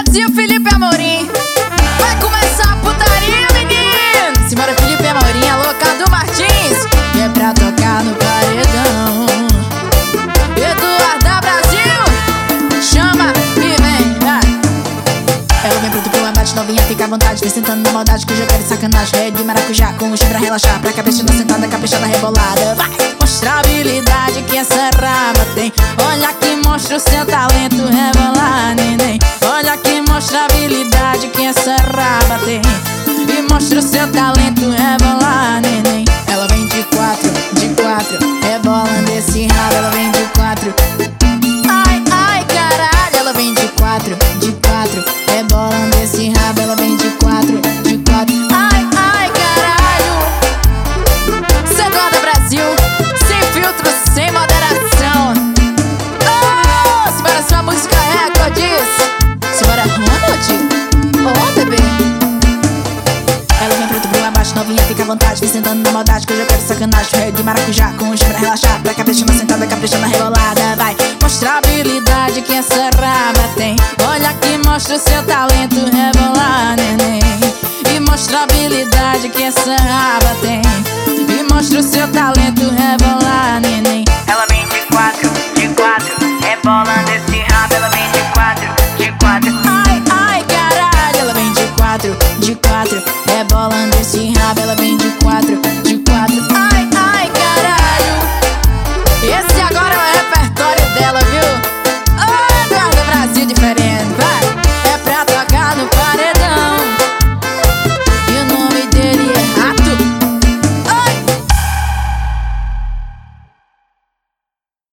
Brasil, Felipe Amorim. Vai começar a putaria, menino. Simbora, Felipe Amorim, alô, Cadu Martins, que é pra tocar no paredão. Eduarda Brasil, chama e vem, vai. Ela vem pronto pro abate, novinha, fica à vontade. Vem sentando na maldade, que eu já quero sacanagem. Rei de maracujá, com o chifre pra relaxar. Pra cabeçada sentada, caprichada rebolada. Vai mostrar a habilidade que essa raba tem. Olha que mostra o seu talento, rebolar, neném. Olha que mostra a habilidade que essa raba tem. E mostra o seu talento, rebolar, neném. Ela vem de quatro, rebolando esse rabo. Ela vem de quatro. Ai, ai, caralho. Ela vem de quatro, rebolando esse rabo. Ela vem de quatro. Ai, ai, caralho. Cê gosta, Brasil, sem filtro, sem moderação. Oh, simbora, sua música é recordes. Simbora, Ronald. Oh, bebê. Ela vem pronto pro abate, novinha, fica à vontade. Vem sentando na maldade, que eu já quero sacanagem. Rei de maracujá, com o chifre pra relaxar. Pra caprichando sentada, caprichando rebolada. Vai mostrar a habilidade que essa raba tem. Olha que mostra o seu talento, rebolar, neném. E mostra a habilidade que essa raba tem. E mostra o seu talento, rebolar, neném.